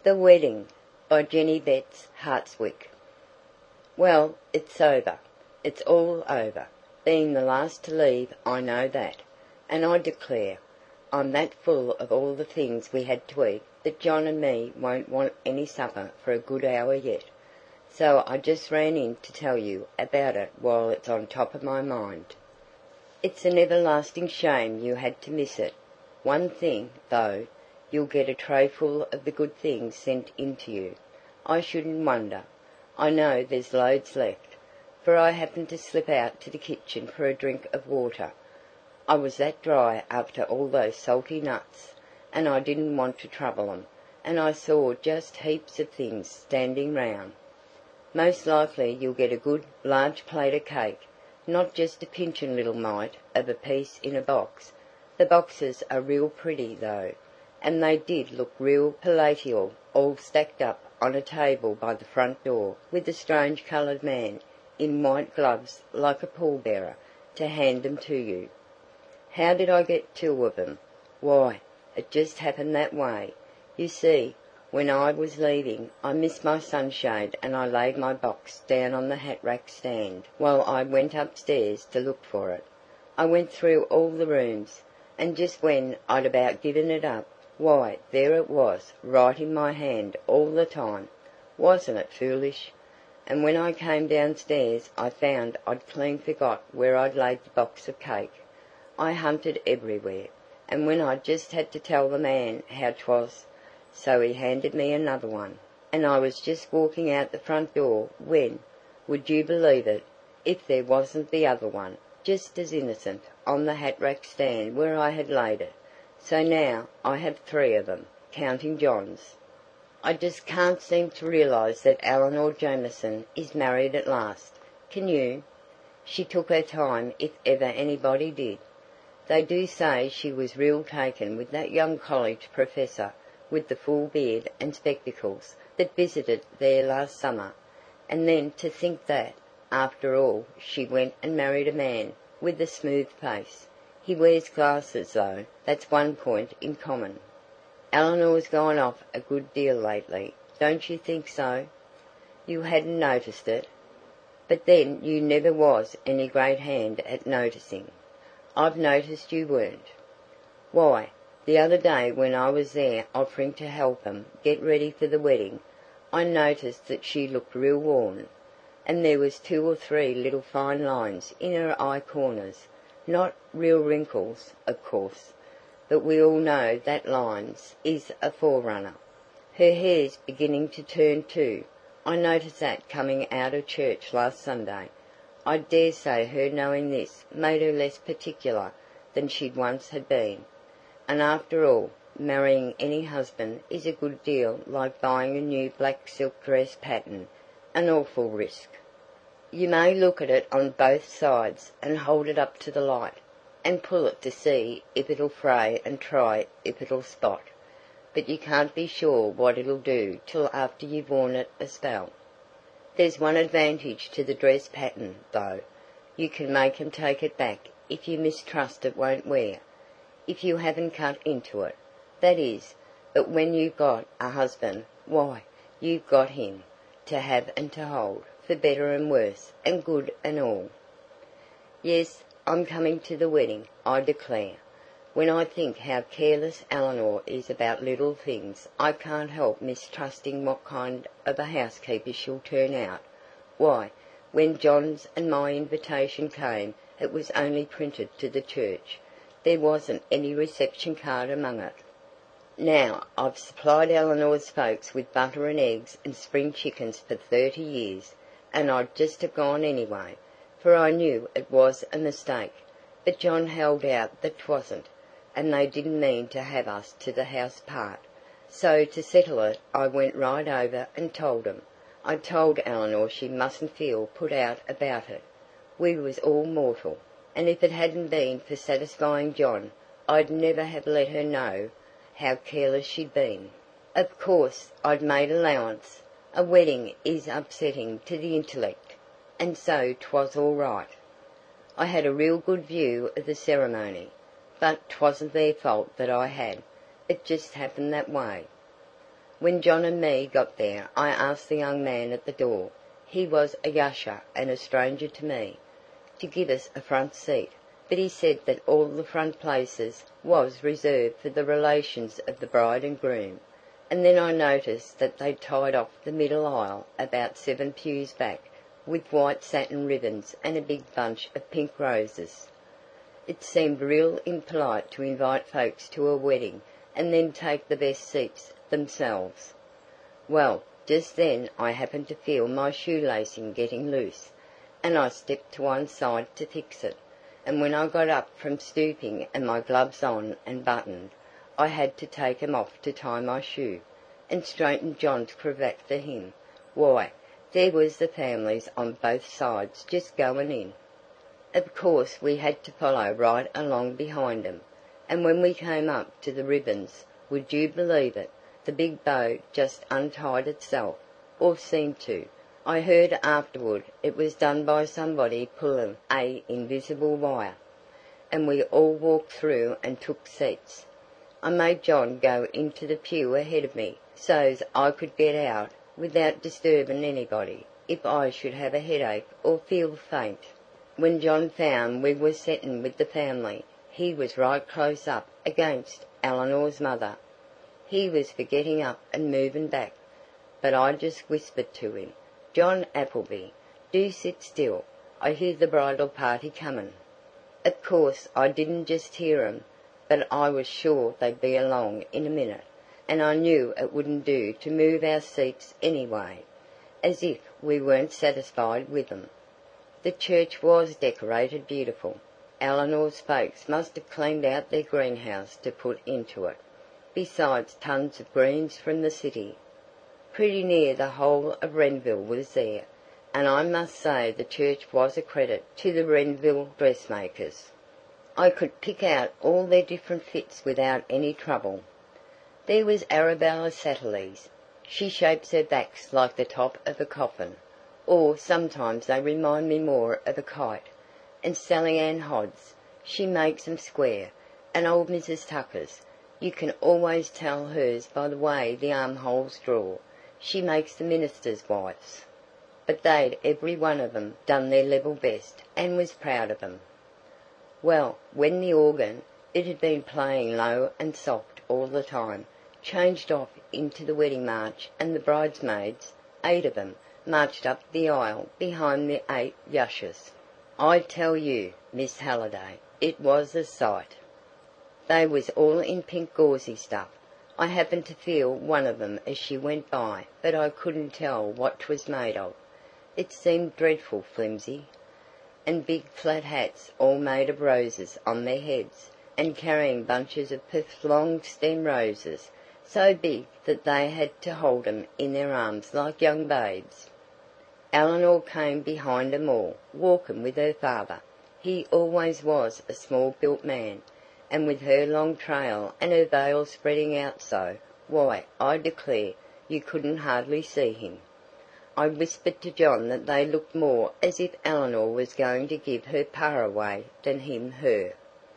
The Wedding by Jenny Betts Hartswick. Well, it's over. It's all over. Being the last to leave, I know that. And I declare, I'm that full of all the things we had to eat that John and me won't want any supper for a good hour yet. So I just ran in to tell you about it while it's on top of my mind. It's an everlasting shame you had to miss it. One thing, though, you'll get a tray full of the good things sent in to you. I shouldn't wonder. I know there's loads left, for I happened to slip out to the kitchen for a drink of water. I was that dry after all those salty nuts, and I didn't want to trouble 'em, and I saw just heaps of things standing round. Most likely you'll get a good, large plate of cake, not just a pinchin' little mite of a piece in a box. The boxes are real pretty, though, and they did look real palatial, all stacked up on a table by the front door, with a strange coloured man, in white gloves like a pallbearer, to hand them to you. How did I get two of 'em? Why, it just happened that way. You see, when I was leaving, I missed my sunshade and I laid my box down on the hat-rack stand while I went upstairs to look for it. I went through all the rooms, and just when I'd about given it up, why, there it was, right in my hand all the time. Wasn't it foolish? And when I came downstairs, I found I'd clean forgot where I'd laid the box of cake. I hunted everywhere, and when I just had to tell the man how 'twas, so he handed me another one, and I was just walking out the front door when, would you believe it, if there wasn't the other one, just as innocent, on the hat-rack stand where I had laid it. So now I have three of 'em, counting John's. I just can't seem to realise that Eleanor Jamieson is married at last. Can you? She took her time if ever anybody did. They do say she was real taken with that young college professor with the full beard and spectacles that visited there last summer. And then to think that, after all, she went and married a man with a smooth face. He wears glasses, though. That's one point in common. Eleanor's gone off a good deal lately, don't you think so? You hadn't noticed it? But then you never was any great hand at noticing. I've noticed you weren't. Why, the other day when I was there offering to help 'em get ready for the wedding, I noticed that she looked real worn, and there was 2 or 3 little fine lines in her eye corners. Not real wrinkles, of course, but we all know that lines is a forerunner. Her hair's beginning to turn too. I noticed that coming out of church last Sunday. I dare say her knowing this made her less particular than she'd once had been. And after all, marrying any husband is a good deal like buying a new black silk dress pattern, an awful risk. You may look at it on both sides, and hold it up to the light, and pull it to see if it'll fray and try if it'll spot, but you can't be sure what it'll do till after you've worn it a spell. There's one advantage to the dress pattern, though. You can make 'em take it back if you mistrust it won't wear, if you haven't cut into it, that is. But when you've got a husband, why, you've got him, to have and to hold, for better and worse, and good and all. Yes, I'm coming to the wedding, I declare. When I think how careless Eleanor is about little things, I can't help mistrusting what kind of a housekeeper she'll turn out. Why, when John's and my invitation came, it was only printed to the church. There wasn't any reception card among it. Now, I've supplied Eleanor's folks with butter and eggs and spring chickens for 30 years, and I'd just have gone anyway, for I knew it was a mistake. But John held out that 'twasn't, and they didn't mean to have us to the house part. So to settle it, I went right over and told 'em. I told Eleanor she mustn't feel put out about it. We was all mortal, and if it hadn't been for satisfying John, I'd never have let her know how careless she'd been. Of course, I'd made allowance. A wedding is upsetting to the intellect, and so 'twas all right. I had a real good view of the ceremony, but 'twasn't their fault that I had. It just happened that way. When John and me got there, I asked the young man at the door, he was a usher and a stranger to me, to give us a front seat, but he said that all the front places was reserved for the relations of the bride and groom, and then I noticed that they'd tied off the middle aisle about 7 pews back with white satin ribbons and a big bunch of pink roses. It seemed real impolite to invite folks to a wedding and then take the best seats themselves. Well, just then I happened to feel my shoelacing getting loose, and I stepped to one side to fix it, and when I got up from stooping and my gloves on and buttoned, I had to take 'em off to tie my shoe, and straighten John's cravat for him. Why, there was the families on both sides just going in. Of course we had to follow right along behind 'em, and when we came up to the ribbons, would you believe it, the big bow just untied itself, or seemed to. I heard afterward it was done by somebody pulling a invisible wire, and we all walked through and took seats. I made John go into the pew ahead of me, so's I could get out without disturbing anybody if I should have a headache or feel faint. When John found we were settin' with the family, he was right close up against Eleanor's mother. He was for getting up and moving back, but I just whispered to him, "John Appleby, do sit still. I hear the bridal party comin'." Of course I didn't just hear 'em, but I was sure they'd be along in a minute, and I knew it wouldn't do to move our seats anyway, as if we weren't satisfied with 'em. The church was decorated beautiful. Eleanor's folks must have cleaned out their greenhouse to put into it, besides tons of greens from the city. Pretty near the whole of Renville was there, and I must say the church was a credit to the Renville dressmakers. I could pick out all their different fits without any trouble. There was Arabella Satterlee's. She shapes her backs like the top of a coffin, or sometimes they remind me more of a kite. And Sally Ann Hodd's, she makes 'em square, and old Mrs. Tucker's, you can always tell hers by the way the armholes draw. She makes the ministers' wives. But they'd every one of 'em done their level best, and was proud of 'em. Well, when the organ, it had been playing low and soft all the time, changed off into the wedding march, and the bridesmaids, 8 of 'em, marched up the aisle behind the 8 ushers. I tell you, Miss Halliday, it was a sight. They was all in pink gauzy stuff. I happened to feel one of 'em as she went by, but I couldn't tell what 'twas made of. It seemed dreadful flimsy. And big flat hats all made of roses on their heads, and carrying bunches of long stem roses, so big that they had to hold 'em in their arms like young babes. Eleanor came behind 'em all, walking with her father. He always was a small-built man, and with her long trail and her veil spreading out so, why, I declare, you couldn't hardly see him. I whispered to John that they looked more as if Eleanor was going to give her pa away than him her.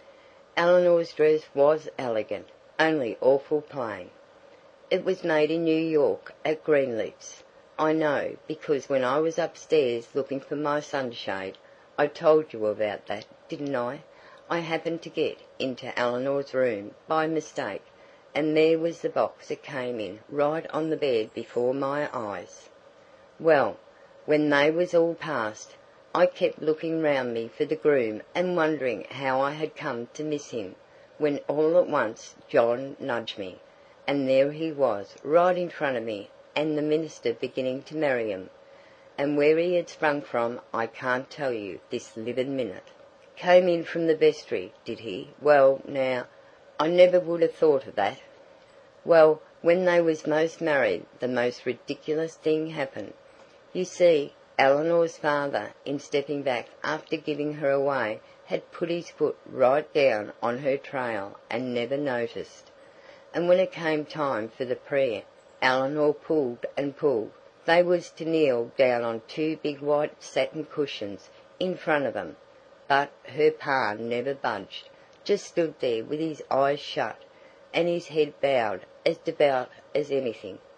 Eleanor's dress was elegant, only awful plain. It was made in New York at Greenleaf's. I know, because when I was upstairs looking for my sunshade, I told you about that, didn't I? I happened to get into Eleanor's room by mistake, and there was the box it came in right on the bed before my eyes. Well, when they was all past, I kept looking round me for the groom and wondering how I had come to miss him, when all at once John nudged me, and there he was, right in front of me, and the minister beginning to marry 'em. And where he had sprung from I can't tell you this living minute. Came in from the vestry, did he? Well, now, I never would have thought of that. Well, when they was most married the most ridiculous thing happened. You see, Eleanor's father, in stepping back after giving her away, had put his foot right down on her trail and never noticed. And when it came time for the prayer, Eleanor pulled and pulled. They was to kneel down on 2 big white satin cushions in front of 'em. But her pa never budged, just stood there with his eyes shut, and his head bowed as devout as anything.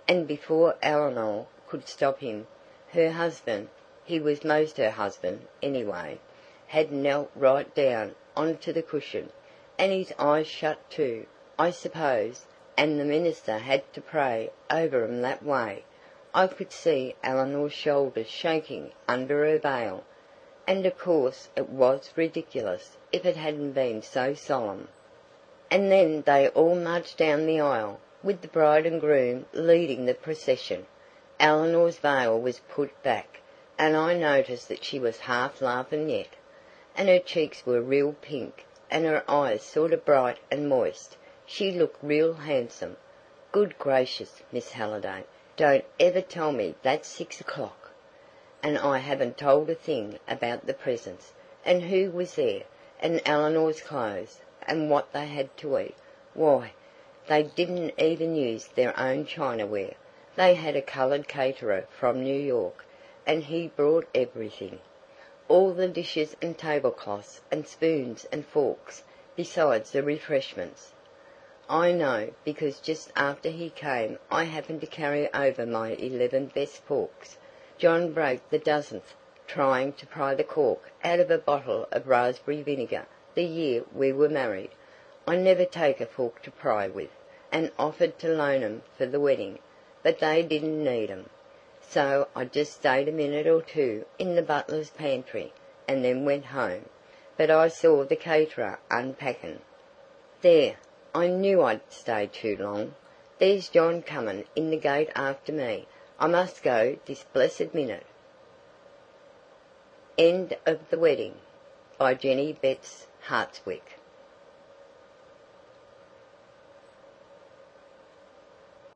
and before Eleanor could stop him, her husband, he was most her husband anyway, had knelt right down onto the cushion, and his eyes shut too, I suppose, and the minister had to pray over 'em that way. I could see Eleanor's shoulders shaking under her veil, and of course it was ridiculous if it hadn't been so solemn. And then they all marched down the aisle, with the bride and groom leading the procession. Eleanor's veil was put back, and I noticed that she was half laughing yet, and her cheeks were real pink, and her eyes sort of bright and moist. She looked real handsome. Good gracious, Miss Halliday, don't ever tell me that's 6 o'clock! And I haven't told a thing about the presents, and who was there, and Eleanor's clothes, and what they had to eat. Why, they didn't even use their own chinaware. They had a coloured caterer from New York, and he brought everything. All the dishes and tablecloths and spoons and forks, besides the refreshments. I know, because just after he came I happened to carry over my 11 best forks. John broke the dozenth trying to pry the cork out of a bottle of raspberry vinegar the year we were married. I never take a fork to pry with, and offered to loan 'em for the wedding, but they didn't need 'em. So I just stayed a minute or two in the butler's pantry, and then went home. But I saw the caterer unpacking. There, I knew I'd stayed too long. There's John comin' in the gate after me. I must go this blessed minute. End of The Wedding by Jenny Betts Hartswick.